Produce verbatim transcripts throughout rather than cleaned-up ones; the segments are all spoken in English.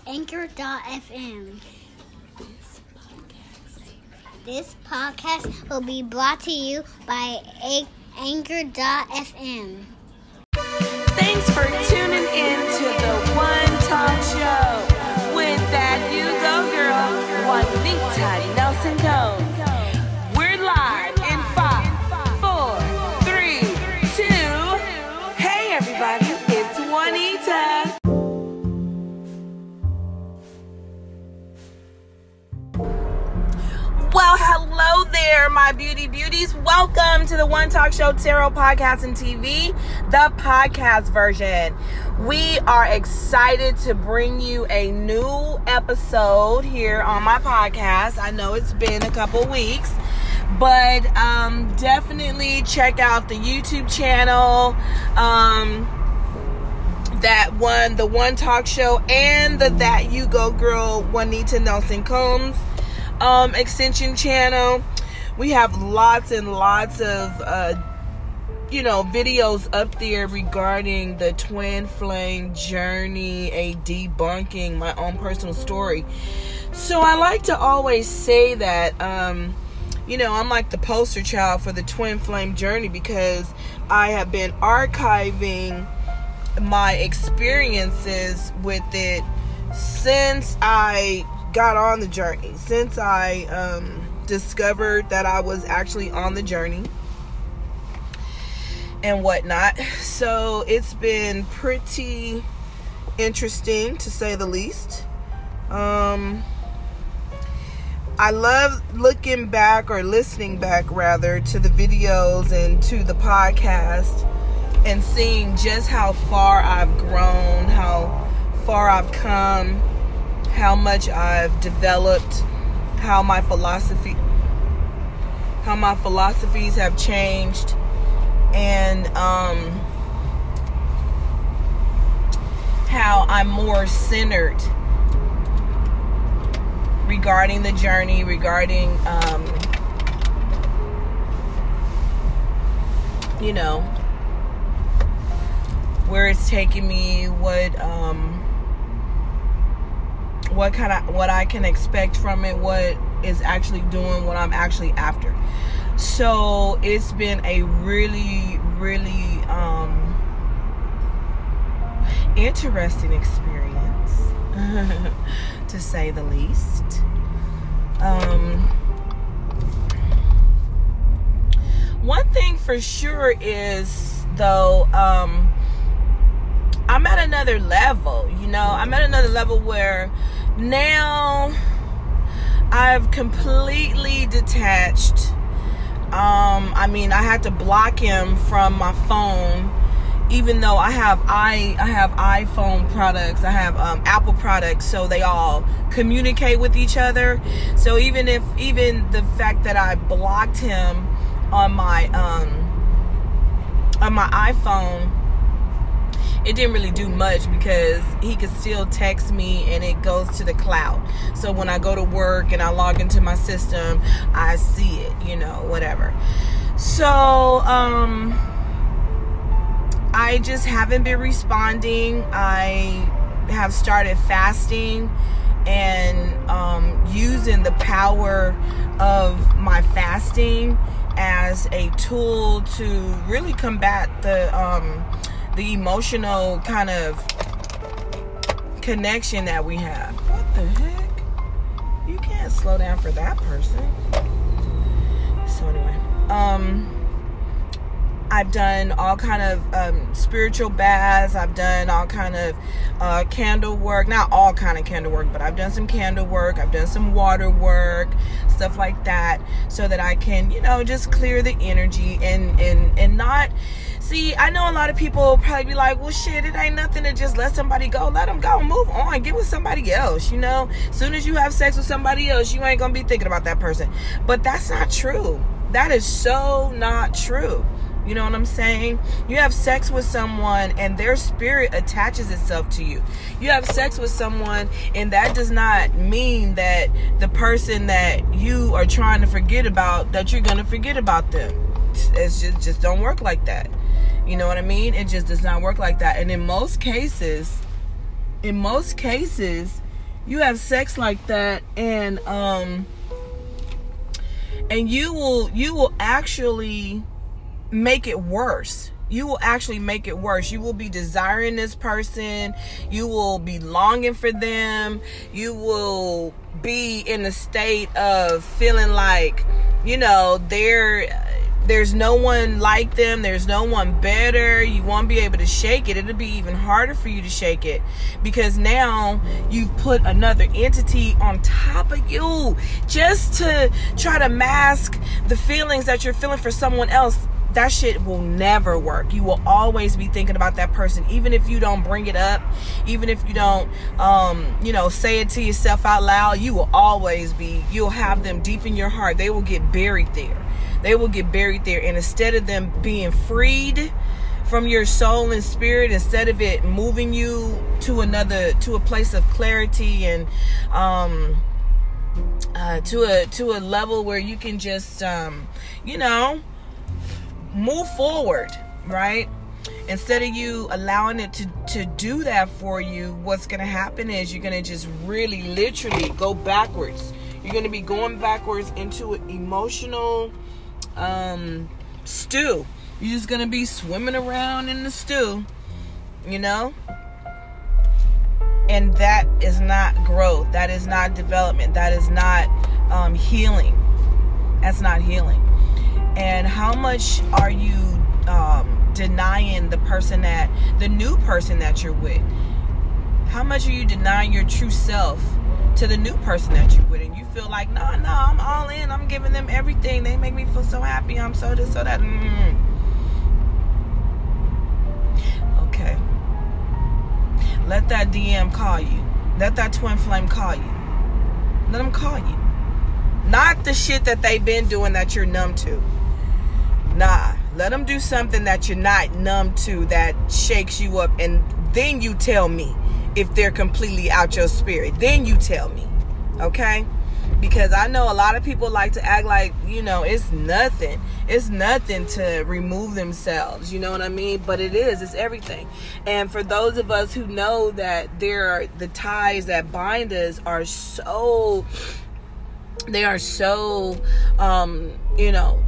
Anchor dot f m. This podcast will be brought to you by Anchor dot f m. Thanks for tuning in to the One Talk Show with that you go girl, Juanita Nelson Combs. We're live in five, four, three, two. Hey everybody, it's Juanita. Well, hello there, my beauty beauties. Welcome to the One Talk Show Tarot Podcast and T V, the podcast version. We are excited to bring you a new episode here on my podcast. I know it's been a couple weeks, but um, definitely check out the YouTube channel. Um, that one, the One Talk Show, and the That You Go Girl, Juanita Nelson Combs um extension channel. We have lots and lots of uh you know videos up there regarding the twin flame journey, a debunking my own personal story. So I like to always say that um you know I'm like the poster child for the twin flame journey, because I have been archiving my experiences with it since I got on the journey, since I um, discovered that I was actually on the journey and whatnot. So it's been pretty interesting, to say the least. Um, I love looking back, or listening back rather, to the videos and to the podcast and seeing just how far I've grown, how far I've come, how much I've developed, how my philosophy, how my philosophies have changed, and um, how I'm more centered regarding the journey, regarding, um, you know, where it's taking me, what, um, what kind of what I can expect from it, what is actually doing what I'm actually after. So it's been a really, really um, interesting experience, to say the least. Um, one thing for sure is, though, um, I'm at another level, you know, I'm at another level where now I've completely detached. Um, I mean, I had to block him from my phone, even though I have i I have iPhone products, I have um, Apple products, so they all communicate with each other. So even if even the fact that I blocked him on my um, on my iPhone, it didn't really do much, because he could still text me and it goes to the cloud. So when I go to work and I log into my system, I see it, you know, whatever. So, um, I just haven't been responding. I have started fasting and um, using the power of my fasting as a tool to really combat the, um, the emotional kind of connection that we have. What the heck? You can't slow down for that person. So anyway, um, I've done all kind of um, spiritual baths. I've done all kind of uh, candle work. Not all kind of candle work, but I've done some candle work. I've done some water work, stuff like that, so that I can, you know, just clear the energy and and and not. See, I know a lot of people probably be like, well, shit, it ain't nothing to just let somebody go. Let them go. Move on. Get with somebody else, you know. As soon as you have sex with somebody else, you ain't going to be thinking about that person. But that's not true. That is so not true. You know what I'm saying? You have sex with someone and their spirit attaches itself to you. You have sex with someone and that does not mean that the person that you are trying to forget about, that you're going to forget about them. It's just, just don't work like that. You know what I mean? It just does not work like that. And in most cases, in most cases, You have sex like that, and um, and you will you will actually make it worse. You will actually make it worse. You will be desiring this person. You will be longing for them. You will be in a state of feeling like, you know, they're there's no one like them. There's no one better. You won't be able to shake it. It'll be even harder for you to shake it because now you've put another entity on top of you just to try to mask the feelings that you're feeling for someone else. That shit will never work. You will always be thinking about that person, even if you don't bring it up, even if you don't, um, you know, say it to yourself out loud. You will always be, you'll have them deep in your heart. They will get buried there. They will get buried there. And instead of them being freed from your soul and spirit, instead of it moving you to another, to a place of clarity and um, uh, to a to a level where you can just, um, you know, move forward, right? Instead of you allowing it to, to do that for you, what's going to happen is you're going to just really literally go backwards. You're going to be going backwards into an emotional um, stew. You're just going to be swimming around in the stew, you know? And that is not growth. That is not development. That is not um, healing. That's not healing. And how much are you um, denying the person that, the new person that you're with? How much are you denying your true self to the new person that you're with? And you feel like, no, no, I'm all in. I'm giving them everything. They make me feel so happy. I'm so this, so that. Mm. Okay. Let that D M call you. Let that twin flame call you. Let them call you. Not the shit that they've been doing that you're numb to. Nah, let them do something that you're not numb to, that shakes you up, and then you tell me if they're completely out your spirit. Then you tell me, okay? Because I know a lot of people like to act like, you know, it's nothing. It's nothing to remove themselves, you know what I mean? But it is, it's everything. And for those of us who know that there are the ties that bind us are so, they are so, um, you know,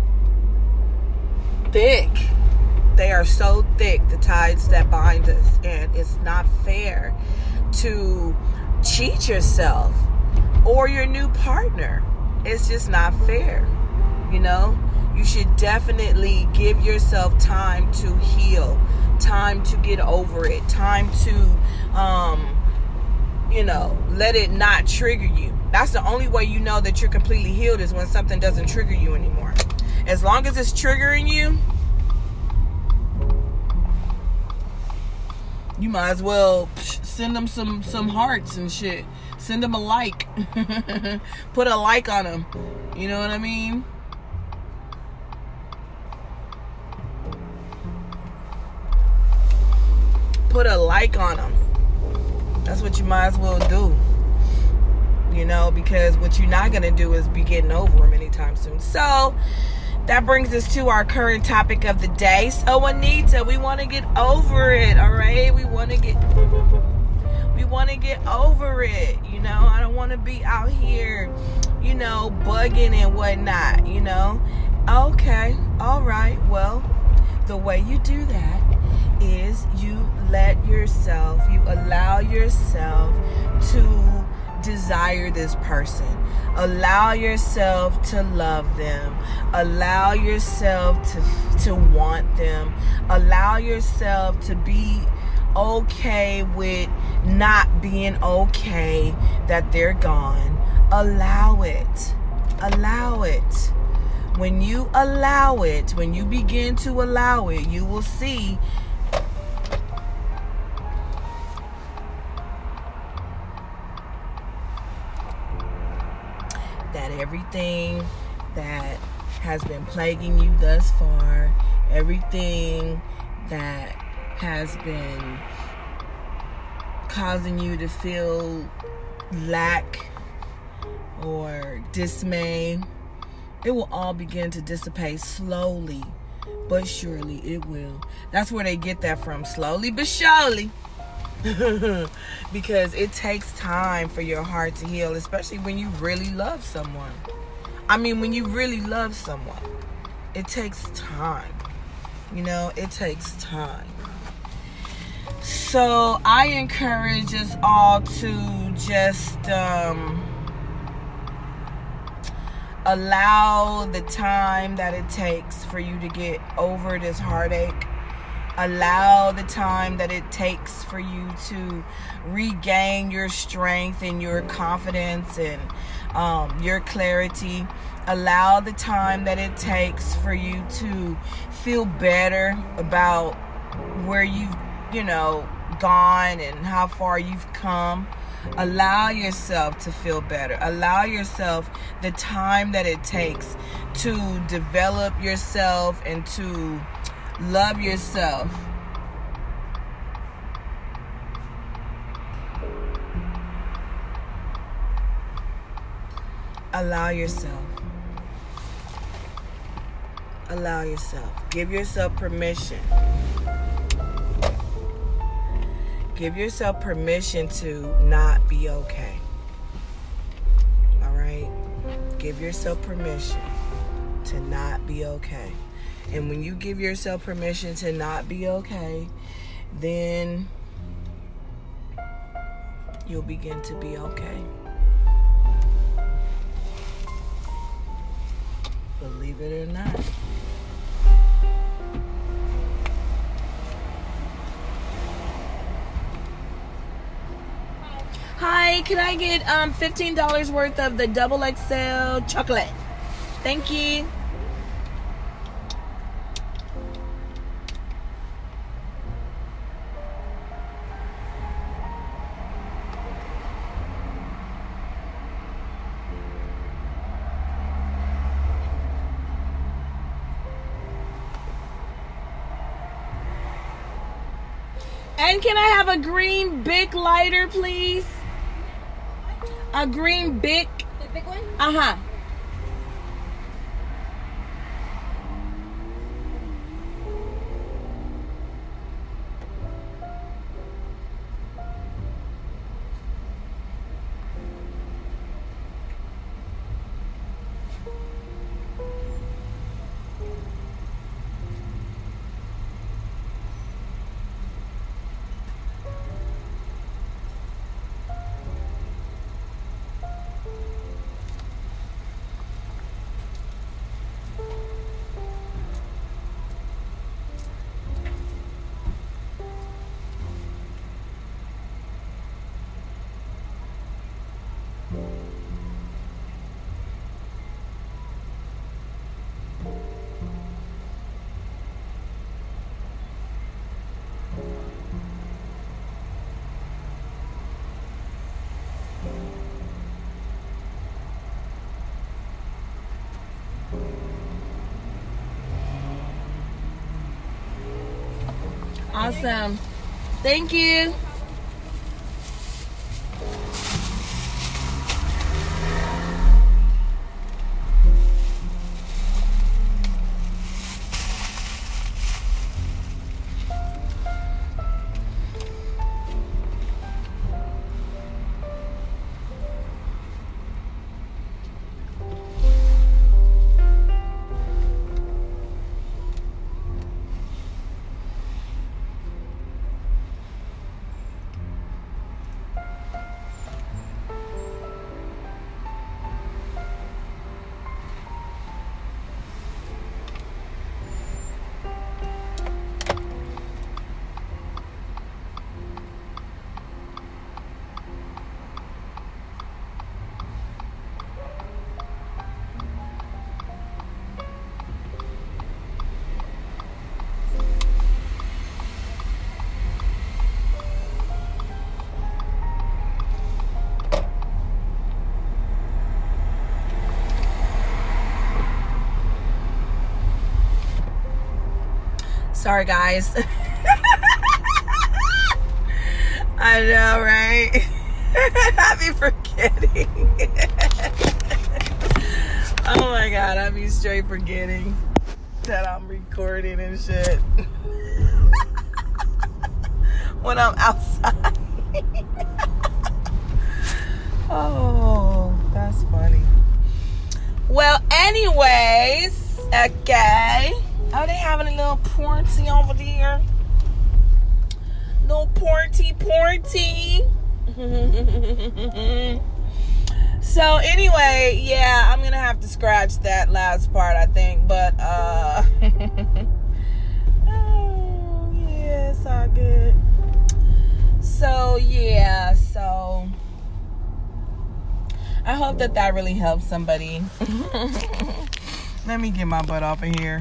thick. They are so thick, the ties that bind us, and it's not fair to cheat yourself or your new partner. It's just not fair, you know? You should definitely give yourself time to heal, time to get over it, time to, um, you know, let it not trigger you. That's the only way you know that you're completely healed, is when something doesn't trigger you anymore. As long as it's triggering you, you might as well send them some, some hearts and shit. Send them a like. Put a like on them. You know what I mean? Put a like on them. That's what you might as well do. You know, because what you're not going to do is be getting over them anytime soon. So that brings us to our current topic of the day. So Anita, we want to get over it, all right? We want to get, we want to get over it. You know, I don't want to be out here, you know, bugging and whatnot, you know? Okay, all right. Well, the way you do that is you let yourself, you allow yourself to desire this person. Allow yourself to love them. Allow yourself to to want them. Allow yourself to be okay with not being okay that they're gone. Allow it. Allow it. When you allow it, when you begin to allow it, you will see that everything that has been plaguing you thus far, everything that has been causing you to feel lack or dismay, it will all begin to dissipate slowly but surely. It will. That's where they get that from. Slowly but surely. Because it takes time for your heart to heal, especially when you really love someone. I mean, when you really love someone, it takes time. You know, it takes time. So I encourage us all to just um, allow the time that it takes for you to get over this heartache. Allow the time that it takes for you to regain your strength and your confidence and um, your clarity. Allow the time that it takes for you to feel better about where you've, you know, gone and how far you've come. Allow yourself to feel better. Allow yourself the time that it takes to develop yourself and to love yourself. Allow yourself. Allow yourself. Give yourself permission. Give yourself permission to not be okay. All right? Give yourself permission to not be okay. And when you give yourself permission to not be okay, then you'll begin to be okay. Believe it or not. Hi, can I get um fifteen dollars worth of the double X L chocolate? Thank you. And can I have a green Bic lighter, please? A green Bic. The big one? Uh-huh. Awesome. Thank you. Sorry, guys. I know, right? I be forgetting. Oh my God, I be straight forgetting that I'm recording and shit. when I'm outside. Oh, that's funny. Well, anyways, okay. Oh, they having a little party over there. Little party, party. So anyway, yeah, I'm gonna have to scratch that last part, I think. But uh, oh yeah, it's all good. So yeah, so I hope that that really helps somebody. Let me get my butt off of here.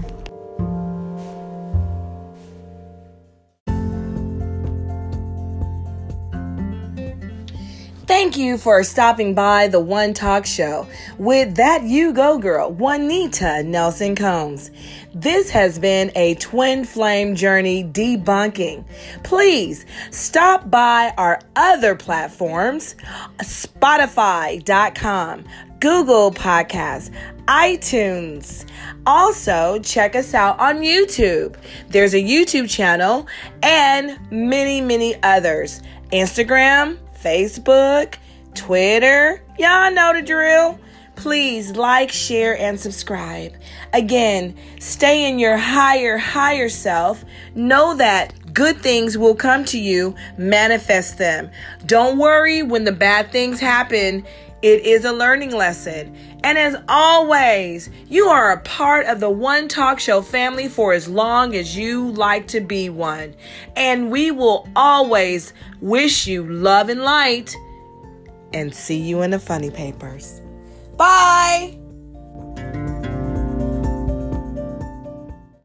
Thank you for stopping by the One Talk Show with That You Go Girl, Juanita Nelson Combs. This has been a twin flame journey debunking. Please stop by our other platforms, Spotify dot com, Google Podcasts, iTunes. Also, check us out on YouTube. There's a YouTube channel and many, many others. Instagram, Facebook, Twitter, y'all know the drill. Please like, share, and subscribe. Again, stay in your higher, higher self. Know that good things will come to you. Manifest them. Don't worry when the bad things happen. It is a learning lesson. And as always, you are a part of the One Talk Show family for as long as you like to be one. And we will always wish you love and light and see you in the funny papers. Bye.